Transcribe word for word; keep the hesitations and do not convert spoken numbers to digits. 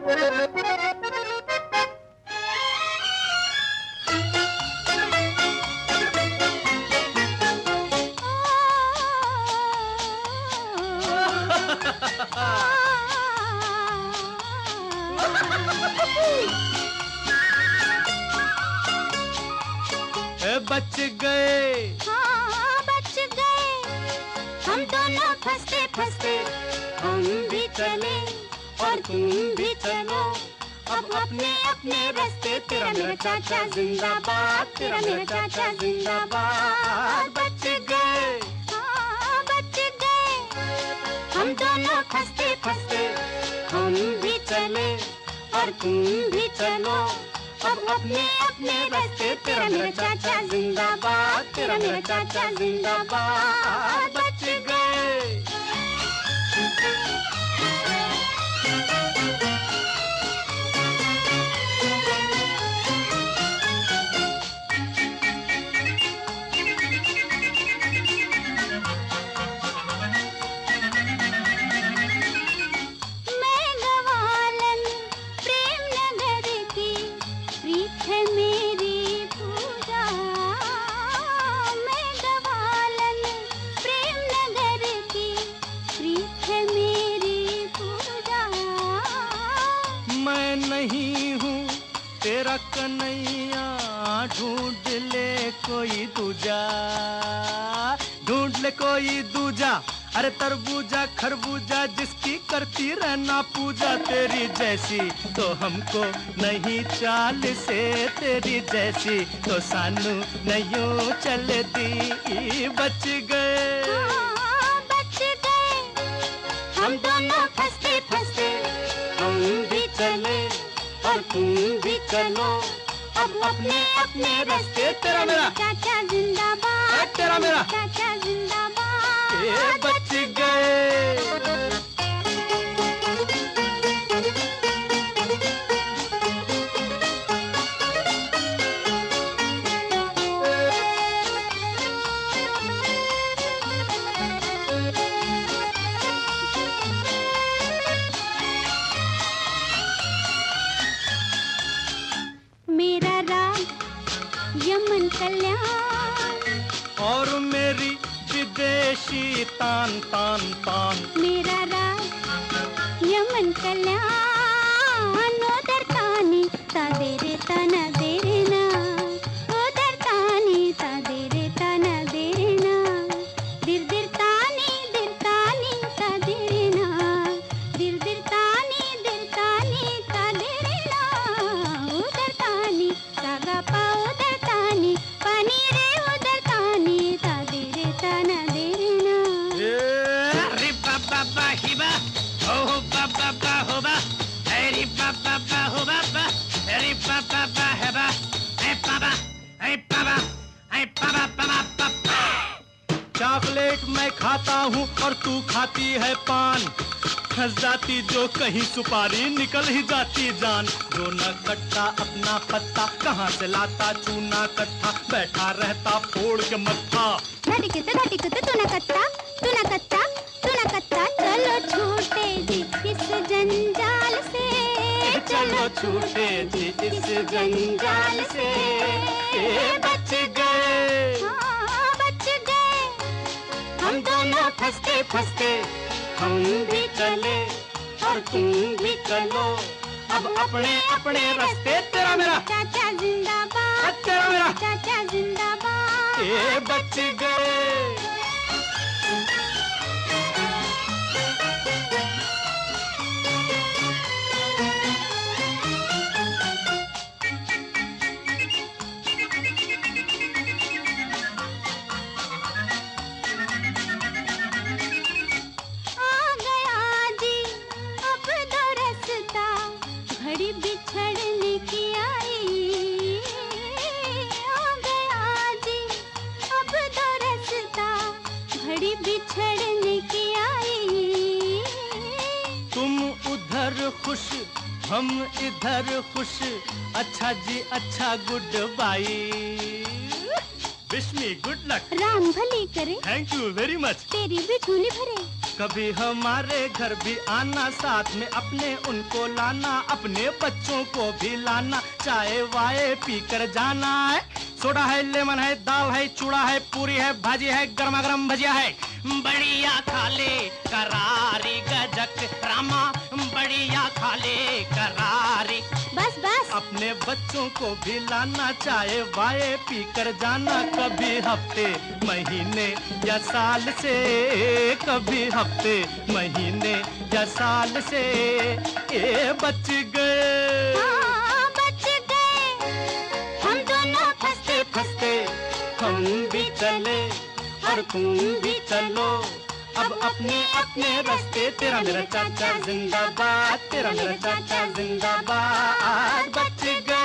बच गए, हाँ बच गए, हम दोनों फंसते फंसते हम भी चले और तुम भी चलो अब अपने अपने रास्ते। तेरा मेरा चाचा जिंदाबाद, तेरा मेरा चाचा जिंदाबाद। बच गए, हाँ बच गए, हम दोनों फंसते फंसते हम भी चले और तुम भी चलो अब अपने अपने रास्ते। तेरा मेरा चाचा जिंदाबाद, तेरा मेरा चाचा जिंदाबाद। बच गए। नहीं हूँ तेरा कन्हैया, ढूंढ ले कोई दूजा, ढूंढ ले कोई दूजा। अरे तरबूजा खरबूजा जिसकी करती रहना पूजा, तेरी जैसी तो हमको नहीं चाल से, तेरी जैसी तो सानू नहीं चलती। बच गए, हाँ, बच गए, हम दोनों फंसते फंसते हम भी चले और तुम भी चलो अब अपने अपने रास्ते। तेरा मेरा चाचा जिंदाबाद, तेरा मेरा चाचा जिंदाबाद। ये बच गए। मेरा राग यमन कल्याण और मेरी विदेशी तान तान तान। मेरा राग यमन कल्याण उधर तानी तादेरे तना देना, उधर तानी तादेरे तना देना, दिर दिर तानी दिर तानी तादेना, दिर दिर तानी दिर तानी तादेना, उधर तानी सागा पा उधर तानी पानी रे उधर तानी तादेरे तना देना। रे बाबा बा हिबा हो बाबा बा होबा, रे बाबा बा हो बाबा, रे बाबा बा हेबा, हे बाबा हे बाबा हे बाबा बाबा बाबा। चॉकलेट मैं खाता हूँ और तू खाती है पान, फंस जाती जो कहीं सुपारी निकल ही जाती जान। जो न कट्टा अपना पत्ता कहाँ से लाता चूना कट्टा, बैठा रहता फोड़ के मत्था। धाटी किते धाटी किते तू न कट्टा तू न कट्टा तू न कट्टा। चलो छूटे जी इस जंजाल से, चलो छूटे जी इस जंजाल से। ये बच गए, हाँ बच गए, हम दोनों फंसते फंसते हम भी चले और तुम भी चलो अब अपने अपने रास्ते। तेरा मेरा चाचा जिंदाबाद, तेरा मेरा चाचा जिंदाबाद। ये बच गए। घड़ी बिछड़ने की आई, आ गया जी अब दो रास्ता, घड़ी बिछड़ने की आई। तुम उधर खुश हम इधर खुश, अच्छा जी अच्छा good bye. Wish me good luck. Ram भली करे, थैंक यू वेरी मच। तेरी भी झोली भरे। कभी हमारे घर भी आना, साथ में अपने उनको लाना, अपने बच्चों को भी लाना, चाय वाय पी कर जाना है। सोडा है, लेमन है, दाल है, चूड़ा है, पूरी है, भाजी है, गर्मा गर्म भजिया है। बढ़िया खा ले करारी गजक रामा, बढ़िया खा ले करारी। बस बस। अपने बच्चों को भी लाना, चाय वाय पी कर जाना, कभी हफ्ते महीने या साल से, कभी हफ्ते महीने या साल से ये बच गए। हाँ, बच गए हम दोनों फंसते फंसते हम भी चले और तुम भी चलो अब अपने अपने रास्ते। तेरा मेरा चाचा जिंदाबाद, तेरा मेरा चाचा जिंदाबाद। बच गए।